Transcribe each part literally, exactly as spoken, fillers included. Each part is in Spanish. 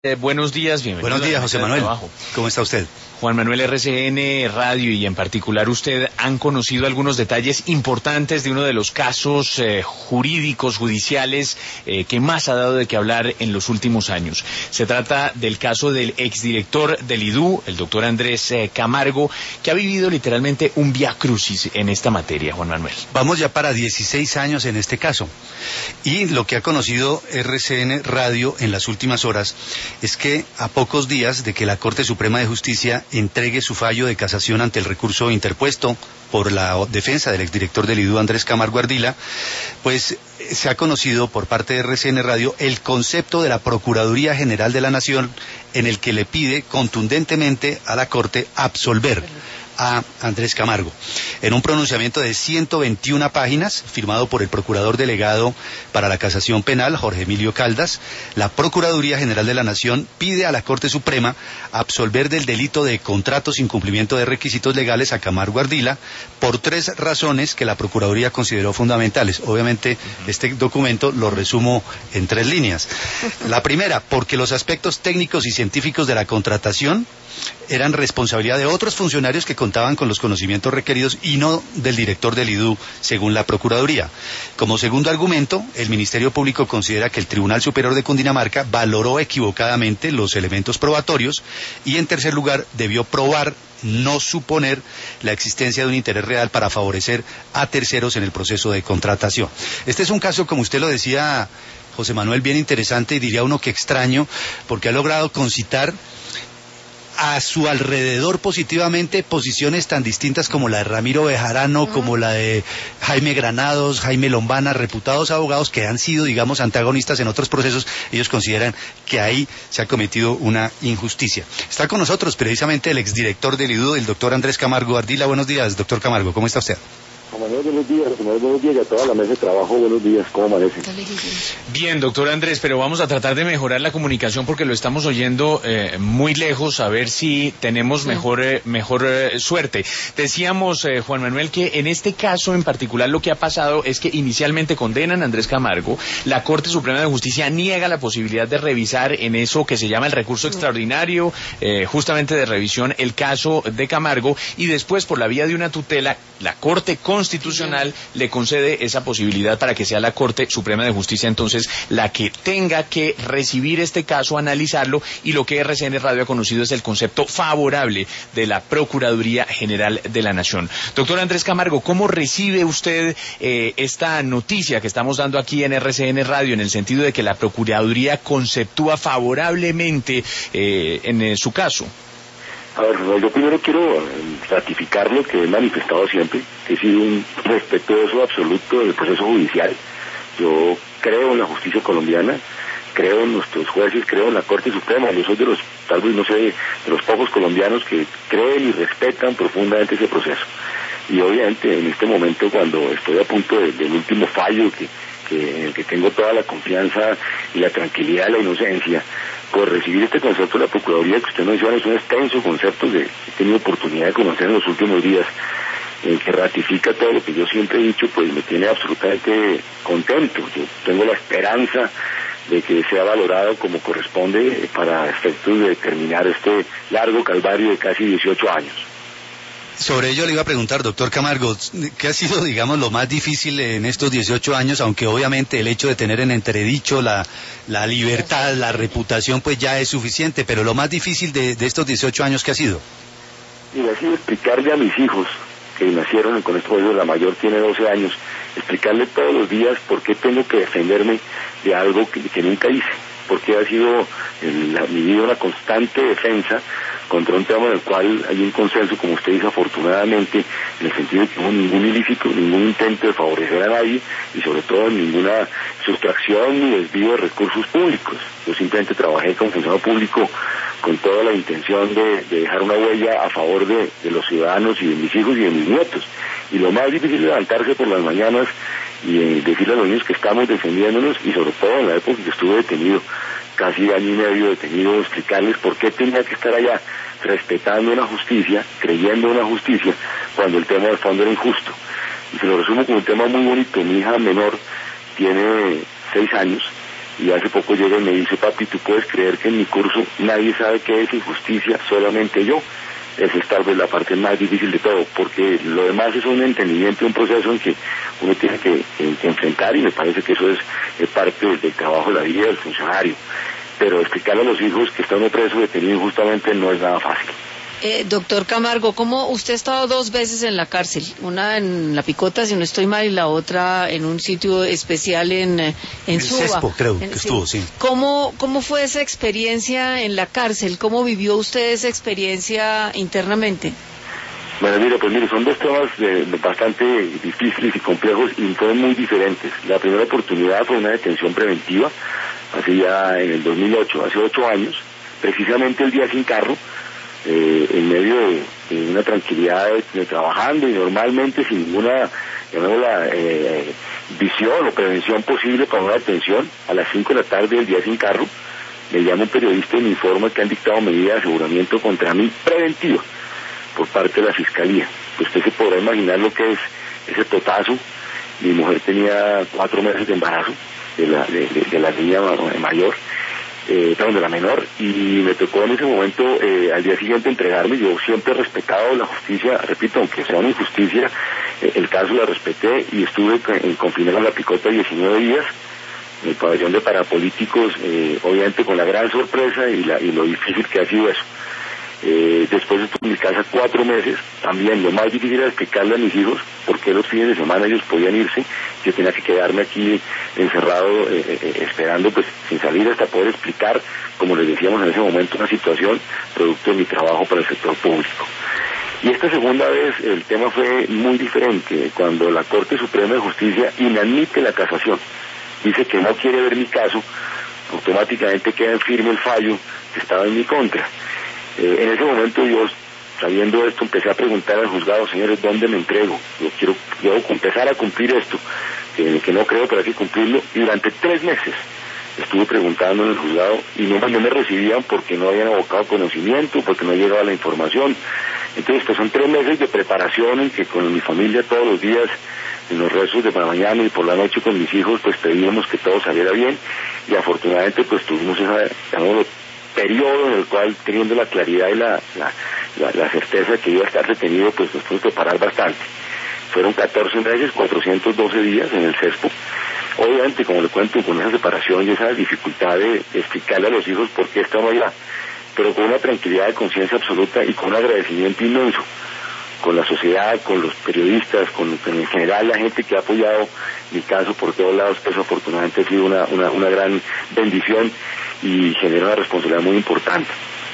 Eh, buenos días, bienvenido. Buenos días, José Manuel. ¿Cómo está usted? Juan Manuel, R C N Radio y en particular usted han conocido algunos detalles importantes de uno de los casos eh, jurídicos, judiciales, eh, que más ha dado de qué hablar en los últimos años. Se trata del caso del exdirector del I D U, el doctor Andrés eh, Camargo, que ha vivido literalmente un vía crucis en esta materia, Juan Manuel. Vamos ya para dieciséis años en este caso. Y lo que ha conocido R C N Radio en las últimas horas es que a pocos días de que la Corte Suprema de Justicia entregue su fallo de casación ante el recurso interpuesto por la defensa del exdirector del I D U, Andrés Camargo Ardila, pues se ha conocido por parte de R C N Radio el concepto de la Procuraduría General de la Nación, en el que le pide contundentemente a la Corte absolver a Andrés Camargo. En un pronunciamiento de ciento veintiuna páginas, firmado por el Procurador Delegado para la Casación Penal, Jorge Emilio Caldas, la Procuraduría General de la Nación pide a la Corte Suprema absolver del delito de contrato sin cumplimiento de requisitos legales a Camargo Ardila por tres razones que la Procuraduría consideró fundamentales. Obviamente, este documento lo resumo en tres líneas. La primera, porque los aspectos técnicos y científicos de la contratación eran responsabilidad de otros funcionarios que contaban con los conocimientos requeridos y no del director del I D U, según la Procuraduría. Como segundo argumento, el Ministerio Público considera que el Tribunal Superior de Cundinamarca valoró equivocadamente los elementos probatorios y, en tercer lugar, debió probar, no suponer, la existencia de un interés real para favorecer a terceros en el proceso de contratación. Este es un caso, como usted lo decía, José Manuel, bien interesante y diría uno que extraño, porque ha logrado concitar a su alrededor positivamente posiciones tan distintas como la de Ramiro Bejarano, uh-huh. como la de Jaime Granados, Jaime Lombana, reputados abogados que han sido, digamos, antagonistas en otros procesos. Ellos consideran que ahí se ha cometido una injusticia. Está con nosotros precisamente el exdirector del I D U, el doctor Andrés Camargo Ardila. Buenos días, doctor Camargo, ¿cómo está usted? Juan Manuel, buenos días, Juan Manuel, buenos días, y a toda la mesa de trabajo, buenos días, ¿cómo amanecen? Bien, doctor Andrés, pero vamos a tratar de mejorar la comunicación porque lo estamos oyendo eh, muy lejos, a ver si tenemos mejor eh, mejor eh, suerte. Decíamos, eh, Juan Manuel, que en este caso en particular lo que ha pasado es que inicialmente condenan a Andrés Camargo, la Corte Suprema de Justicia niega la posibilidad de revisar en eso que se llama el recurso extraordinario, eh, justamente de revisión, el caso de Camargo, y después por la vía de una tutela, la Corte Constitucional le concede esa posibilidad para que sea la Corte Suprema de Justicia entonces la que tenga que recibir este caso, analizarlo, y lo que R C N Radio ha conocido es el concepto favorable de la Procuraduría General de la Nación. Doctor Andrés Camargo, ¿cómo recibe usted eh, esta noticia que estamos dando aquí en R C N Radio, en el sentido de que la Procuraduría conceptúa favorablemente eh, en eh, su caso? A ver, yo primero quiero ratificar lo que he manifestado siempre, que he sido un respetuoso absoluto del proceso judicial. Yo creo en la justicia colombiana, creo en nuestros jueces, creo en la Corte Suprema. Yo soy de los, tal vez no sé, de los pocos colombianos que creen y respetan profundamente ese proceso. Y obviamente en este momento, cuando estoy a punto de, del último fallo, que, que, en el que tengo toda la confianza y la tranquilidad de la inocencia, por recibir este concepto de la Procuraduría que usted menciona, es un extenso concepto que he tenido oportunidad de conocer en los últimos días, en que ratifica todo lo que yo siempre he dicho, pues me tiene absolutamente contento. Yo tengo la esperanza de que sea valorado como corresponde para efectos de terminar este largo calvario de casi dieciocho años. Sobre ello le iba a preguntar, doctor Camargo, ¿qué ha sido, digamos, lo más difícil en estos dieciocho años? Aunque obviamente el hecho de tener en entredicho la, la libertad, la reputación, pues ya es suficiente, pero lo más difícil de, de estos dieciocho años, ¿qué ha sido? Y ha sido explicarle a mis hijos, que nacieron con estos juegos, la mayor tiene doce años, explicarle todos los días por qué tengo que defenderme de algo que, que nunca hice, porque ha sido en la, mi vida una constante defensa contra un tema en el cual hay un consenso, como usted dice, afortunadamente, en el sentido de que no hubo ningún ilícito, ningún intento de favorecer a nadie y sobre todo ninguna sustracción ni desvío de recursos públicos. Yo simplemente trabajé como funcionario público con toda la intención de, de dejar una huella a favor de, de los ciudadanos y de mis hijos y de mis nietos. Y lo más difícil es levantarse por las mañanas y eh, decirle a los niños que estamos defendiéndonos, y sobre todo en la época que estuve detenido, casi año y medio detenido, explicarles por qué tenía que estar allá respetando una justicia, creyendo en una justicia, cuando el tema de fondo era injusto. Y se lo resumo con un tema muy bonito. Mi hija menor tiene seis años Y hace poco llega y me dice, papi, ¿tú puedes creer que en mi curso nadie sabe qué es injusticia, solamente yo? Esa es tal vez la parte más difícil de todo, porque lo demás es un entendimiento, un proceso en que uno tiene que, que, que enfrentar, y me parece que eso es, es parte del, del trabajo de la vida del funcionario. Pero explicarle a los hijos que está uno preso detenido injustamente no es nada fácil. Eh, doctor Camargo, ¿cómo usted ha estado dos veces en la cárcel? Una en La Picota, si no estoy mal, y la otra en un sitio especial en, en el Suba. Cespo, creo en, que estuvo, sí. ¿Cómo, ¿Cómo fue esa experiencia en la cárcel? ¿Cómo vivió usted esa experiencia internamente? Bueno, mire, pues mire, son dos temas eh, bastante difíciles y complejos y fueron muy diferentes. La primera oportunidad fue una detención preventiva, hace ya en el dos mil ocho, hace ocho años, precisamente el día sin carro, eh, en medio de, de una tranquilidad de, de trabajando y normalmente sin ninguna, llamémosla, eh, visión o prevención posible para una detención, a las cinco de la tarde del día sin carro, me llama un periodista y me informa que han dictado medidas de aseguramiento contra mí preventiva por parte de la Fiscalía. Pues usted se podrá imaginar lo que es ese totazo. Mi mujer tenía cuatro meses de embarazo de la, de, de, de la niña mayor, eh, perdón, de la menor, y me tocó en ese momento eh, al día siguiente entregarme. Yo siempre he respetado la justicia, repito, aunque sea una injusticia, eh, el caso la respeté y estuve en confinado en La Picota diecinueve días, en el pabellón de parapolíticos, eh, obviamente con la gran sorpresa y, la, y lo difícil que ha sido eso. Eh, después estuve en mi casa cuatro meses, también lo más difícil era explicarle a mis hijos por qué los fines de semana ellos podían irse, yo tenía que quedarme aquí encerrado, eh, eh, esperando pues sin salir hasta poder explicar, como les decíamos en ese momento, una situación producto de mi trabajo para el sector público. Y esta segunda vez el tema fue muy diferente, cuando la Corte Suprema de Justicia inadmite la casación, dice que no quiere ver mi caso, automáticamente queda en firme el fallo que estaba en mi contra. Eh, en ese momento yo, sabiendo esto, empecé a preguntar al juzgado, señores, ¿dónde me entrego? Yo quiero, quiero empezar a cumplir esto, que, que no creo, pero hay que cumplirlo. Y durante tres meses estuve preguntando en el juzgado y no, no me recibían porque no habían abocado conocimiento, porque no llegaba la información. Entonces, pues son tres meses de preparación en que con mi familia todos los días, en los rezos de la mañana y por la noche con mis hijos, pues pedíamos que todo saliera bien, y afortunadamente pues tuvimos esa, digamos, periodo en el cual, teniendo la claridad y la, la, la, la certeza de que iba a estar detenido, pues nos pudimos preparar bastante. Fueron catorce meses, cuatrocientos doce días en el Cespo. Obviamente, como le cuento, con esa separación y esa dificultad de, de explicarle a los hijos por qué estamos allá, pero con una tranquilidad de conciencia absoluta y con un agradecimiento inmenso con la sociedad, con los periodistas, con, con en general la gente que ha apoyado mi caso por todos lados, pues afortunadamente ha sido una, una, una gran bendición y genera una responsabilidad muy importante.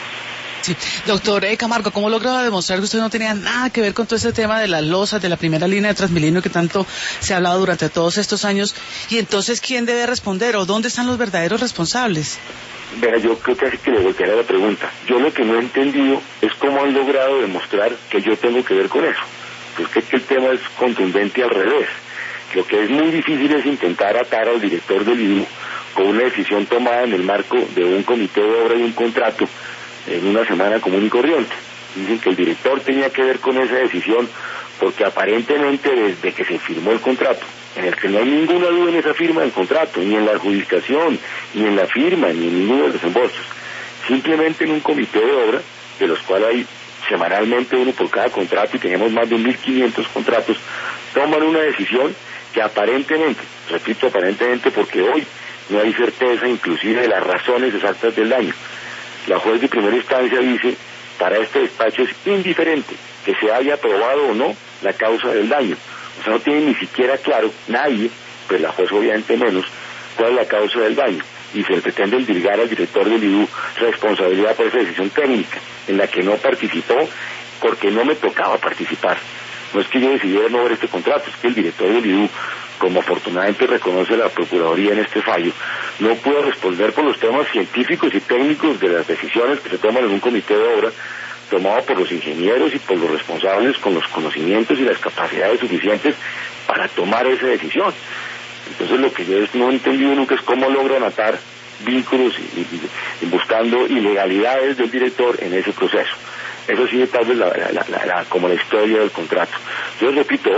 Sí. Doctor eh, Camargo, ¿cómo logra demostrar que usted no tenía nada que ver con todo este tema de las losas, de la primera línea de Transmilenio que tanto se ha hablado durante todos estos años? Y entonces, ¿quién debe responder o dónde están los verdaderos responsables? Verá, yo creo que así que le voltearé la pregunta. Yo lo que no he entendido es cómo han logrado demostrar que yo tengo que ver con eso. Pues que, que el tema es contundente al revés. Lo que es muy difícil es intentar atar al director del I D U con una decisión tomada en el marco de un comité de obra y un contrato en una semana común y corriente. Dicen que el director tenía que ver con esa decisión porque aparentemente desde que se firmó el contrato, en el que no hay ninguna duda en esa firma del contrato, ni en la adjudicación, ni en la firma, ni en ninguno de los desembolsos, simplemente en un comité de obra, de los cuales hay semanalmente uno por cada contrato y tenemos más de mil quinientos contratos, toman una decisión que aparentemente, repito aparentemente porque hoy no hay certeza inclusive de las razones exactas del daño. La juez de primera instancia dice, para este despacho es indiferente que se haya aprobado o no la causa del daño. O sea, no tiene ni siquiera claro, nadie, pues la juez obviamente menos, cuál es la causa del daño. Y se le pretende endilgar al director del I D U responsabilidad por esa decisión técnica, en la que no participó porque no me tocaba participar. No es que yo decidiera no ver este contrato, es que el director del I D U, como afortunadamente reconoce la Procuraduría en este fallo, no pudo responder por los temas científicos y técnicos de las decisiones que se toman en un comité de obra, tomado por los ingenieros y por los responsables con los conocimientos y las capacidades suficientes para tomar esa decisión. Entonces lo que yo no he entendido nunca es cómo logran atar vínculos y, y, y buscando ilegalidades del director en ese proceso. Eso sí, tal vez la, la, la, la, como la historia del contrato. Yo repito, hoy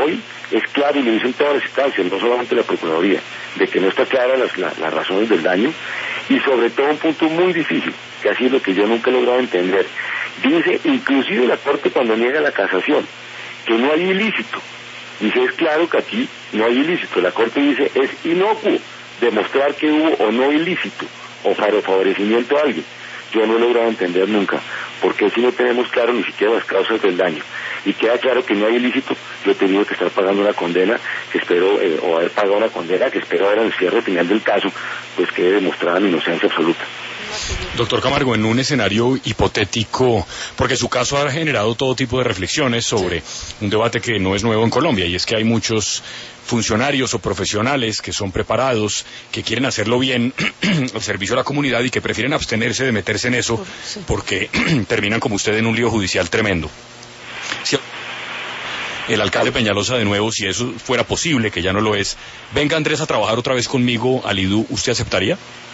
es claro y lo dicen todas las instancias, no solamente la Procuraduría, de que no está clara las, la, las razones del daño, y sobre todo un punto muy difícil, que así es lo que yo nunca he logrado entender. Dice, inclusive la Corte cuando niega la casación, que no hay ilícito. Dice, es claro que aquí no hay ilícito. La Corte dice, es inocuo demostrar que hubo o no ilícito, o para favorecimiento a alguien. Yo no he logrado entender nunca, porque si no tenemos claro ni siquiera las causas del daño, y queda claro que no hay ilícito, yo he tenido que estar pagando una condena, que espero, eh, o haber pagado una condena, que espero ver en el cierre final del caso, pues quede demostrada mi inocencia absoluta. Doctor Camargo, en un escenario hipotético, porque su caso ha generado todo tipo de reflexiones sobre un debate que no es nuevo en Colombia, y es que hay muchos funcionarios o profesionales que son preparados, que quieren hacerlo bien al servicio de la comunidad y que prefieren abstenerse de meterse en eso porque terminan como usted en un lío judicial tremendo. Si el alcalde Peñalosa de nuevo, si eso fuera posible, que ya no lo es, venga Andrés a trabajar otra vez conmigo al I D U, ¿usted aceptaría?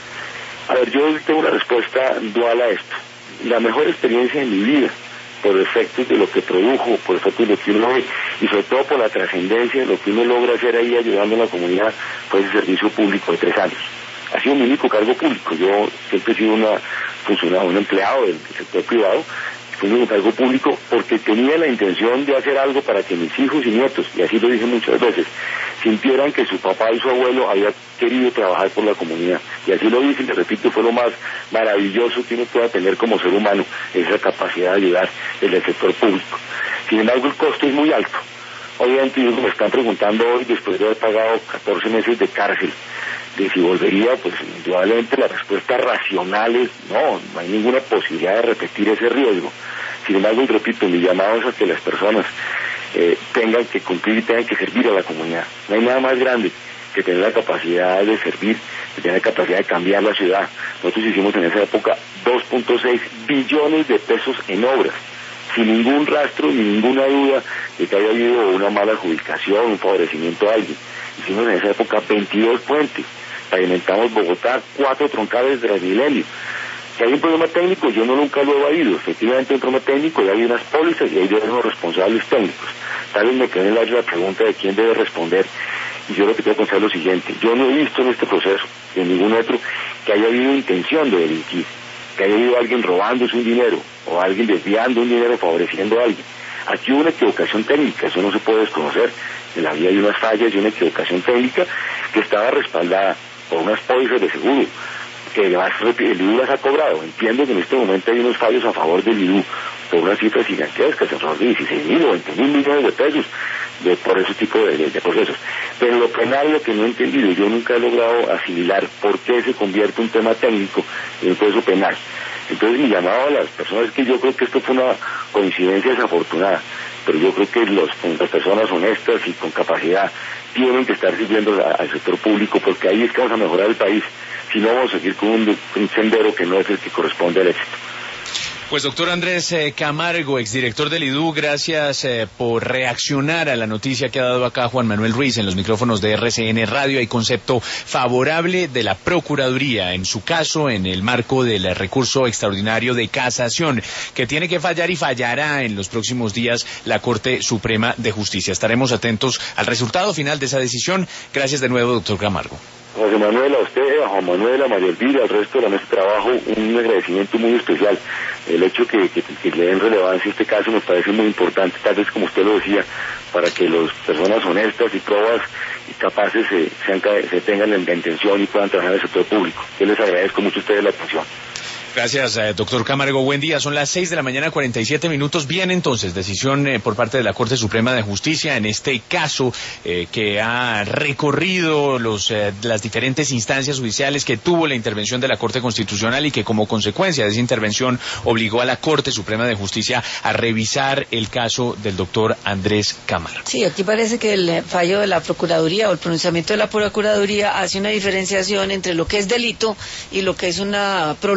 A ver, yo tengo una respuesta dual a esto. La mejor experiencia de mi vida, por efectos de lo que produjo, por efectos de lo que uno ve, y sobre todo por la trascendencia de lo que uno logra hacer ahí ayudando a la comunidad, fue ese servicio público de tres años. Ha sido mi único cargo público. Yo siempre he sido una funcionaria, un empleado del sector privado, fue un cargo público porque tenía la intención de hacer algo para que mis hijos y nietos, y así lo dije muchas veces, sintieran que su papá y su abuelo habían querido trabajar por la comunidad. Y así lo dije, y le repito, fue lo más maravilloso que uno pueda tener como ser humano, esa capacidad de ayudar en el sector público. Sin embargo, el costo es muy alto. Obviamente, ellos me están preguntando hoy, después de haber pagado catorce meses de cárcel, de si volvería, pues indudablemente la respuesta racional es no, no hay ninguna posibilidad de repetir ese riesgo. Sin embargo, y repito, mi llamado es a que las personas eh, tengan que cumplir y tengan que servir a la comunidad. No hay nada más grande que tener la capacidad de servir, que tener la capacidad de cambiar la ciudad. Nosotros hicimos en esa época dos punto seis billones de pesos en obras, sin ningún rastro ni ninguna duda de que haya habido una mala adjudicación, un favorecimiento a alguien. Hicimos en esa época veintidós puentes, pavimentamos Bogotá, cuatro troncales de Transmilenio. Si hay un problema técnico, yo no nunca lo he evadido. Efectivamente hay un problema técnico y hay unas pólizas y hay unos responsables técnicos. Tal vez me quede en la pregunta de quién debe responder. Y yo lo que quiero contar es lo siguiente: yo no he visto en este proceso, en ningún otro, que haya habido intención de delinquir, que haya habido alguien robándose un dinero o alguien desviando un dinero favoreciendo a alguien. Aquí hubo una equivocación técnica, eso no se puede desconocer. En la vida hay unas fallas y una equivocación técnica que estaba respaldada por unas pólizas de seguro, que además el I D U las ha cobrado. Entiendo que en este momento hay unos fallos a favor del I D U por unas cifras gigantescas, alrededor de dieciséis mil o veinte mil millones de pesos de, por ese tipo de, de, de procesos. Pero lo penal, lo que no he entendido, yo nunca he logrado asimilar por qué se convierte un tema técnico en un proceso penal. Entonces mi llamado a las personas es que yo creo que esto fue una coincidencia desafortunada, pero yo creo que los, las personas honestas y con capacidad tienen que estar sirviendo a, al sector público, porque ahí es que vamos a mejorar el país. Si no, vamos a seguir con un, un sendero que no es el que corresponde al éxito. Pues doctor Andrés eh, Camargo, exdirector del I D U, gracias eh, por reaccionar a la noticia que ha dado acá Juan Manuel Ruiz en los micrófonos de R C N Radio. Hay concepto favorable de la Procuraduría en su caso, en el marco del recurso extraordinario de casación, que tiene que fallar y fallará en los próximos días la Corte Suprema de Justicia. Estaremos atentos al resultado final de esa decisión. Gracias de nuevo, doctor Camargo. José Manuel, a usted, a Juan Manuel, a María Elvira, al resto de la mesa de trabajo, un agradecimiento muy especial. El hecho que, que, que le den relevancia a este caso me parece muy importante, tal vez como usted lo decía, para que las personas honestas y probas y capaces se, sean, se tengan la intención y puedan trabajar en el sector público. Yo les agradezco mucho a ustedes la atención. Gracias, eh, doctor Camargo. Buen día. Son las seis de la mañana, cuarenta y siete minutos. Bien, entonces, decisión eh, por parte de la Corte Suprema de Justicia en este caso eh, que ha recorrido los, eh, las diferentes instancias judiciales, que tuvo la intervención de la Corte Constitucional y que como consecuencia de esa intervención obligó a la Corte Suprema de Justicia a revisar el caso del doctor Andrés Camargo. Sí, aquí parece que el fallo de la Procuraduría o el pronunciamiento de la Procuraduría hace una diferenciación entre lo que es delito y lo que es un problema técnico.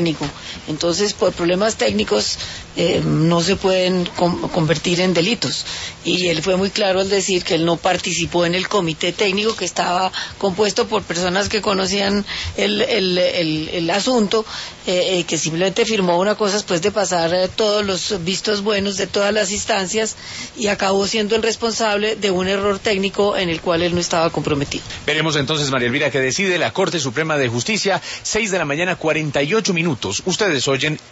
técnico. Entonces, por problemas técnicos eh, no se pueden com- convertir en delitos. Y él fue muy claro al decir que él no participó en el comité técnico, que estaba compuesto por personas que conocían el, el, el, el asunto, eh, eh, que simplemente firmó una cosa después de pasar eh, todos los vistos buenos de todas las instancias, y acabó siendo el responsable de un error técnico en el cual él no estaba comprometido. Veremos entonces, María Elvira, qué decide la Corte Suprema de Justicia. Seis de la mañana, cuarenta y ocho minutos. Ustedes oyen